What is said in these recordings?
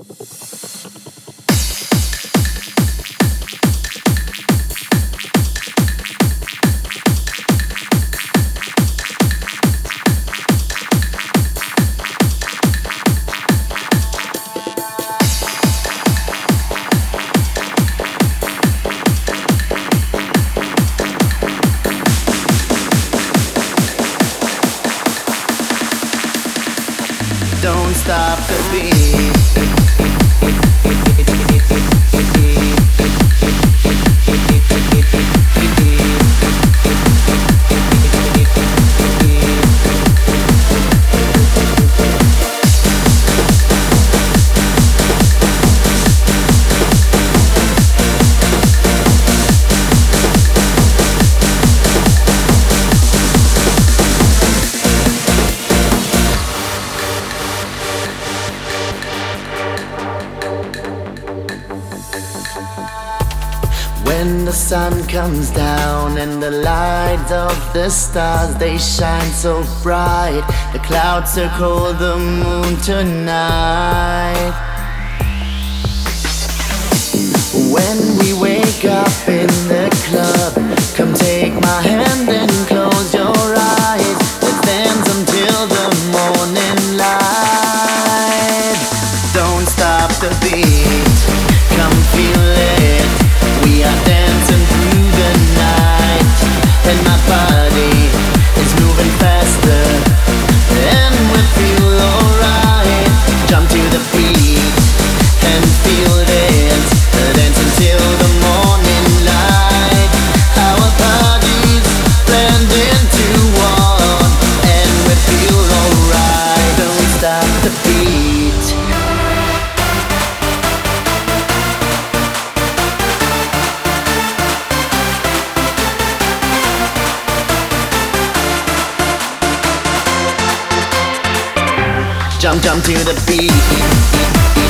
Don't stop the beat. When the sun comes down and the light of the stars, they shine so bright. The clouds circle the moon tonight. When we wake up in the club, come take my hand and close your eyes. Let's dance until the morning light. Don't stop the beat, come feel it. We are dancing through the night, and my body is moving faster, and we feel alright. Jump to the beat and feel it, dance until the morning light. Our bodies blend into one, and we feel alright. Don't stop the beat. Jump to the beat.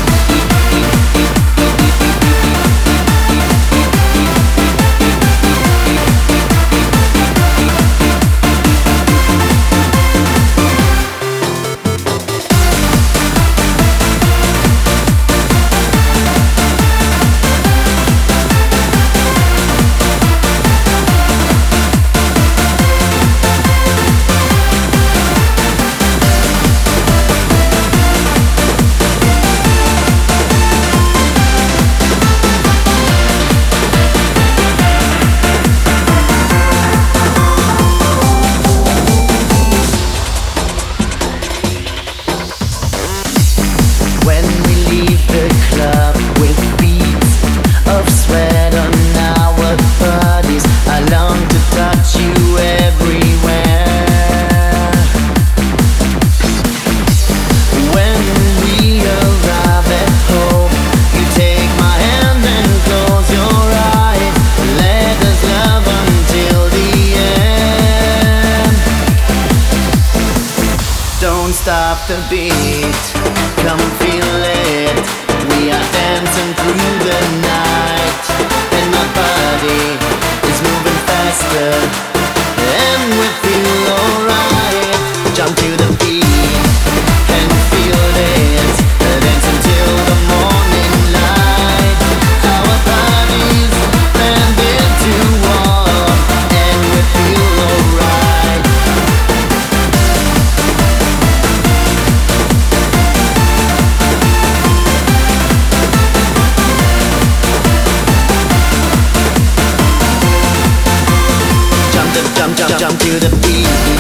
When we leave the club with beats of sweat on our bodies, I long to touch you everywhere. When we arrive at home, you take my hand and close your eyes. Let us love until the end. Don't stop the beat, come feel it. We are dancing through the night, and my body is moving faster, and we feel alright. Jump to the beat and feel it, dance until the morning light. Our bodies blend into one, and we feel alright. Jump to the beat.